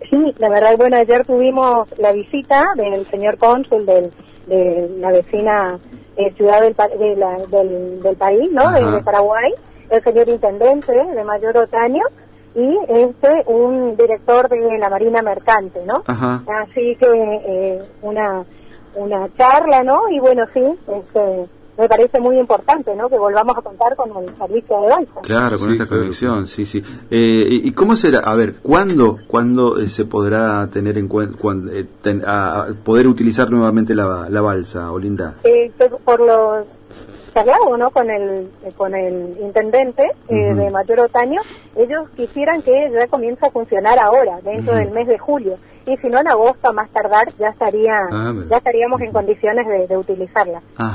Sí, la verdad, bueno, ayer tuvimos la visita del señor cónsul de la vecina ciudad del país, ¿no? De Paraguay, el señor intendente de Mayor Otaño y un director de la Marina Mercante, ¿no? Ajá. Así que una charla, ¿no? Y bueno, sí, me parece muy importante, ¿no? Que volvamos a contar con el servicio de balsa. Claro, con esta conexión, sí. ¿Y cómo será? A ver, ¿cuándo se podrá tener en cuenta, poder utilizar nuevamente la balsa, Olinda? Por lo charlado, ¿no? Con el intendente de Mayor Otaño, ellos quisieran que ya comience a funcionar ahora, dentro del mes de julio, y si no en agosto a más tardar ya estaríamos en condiciones de utilizarla.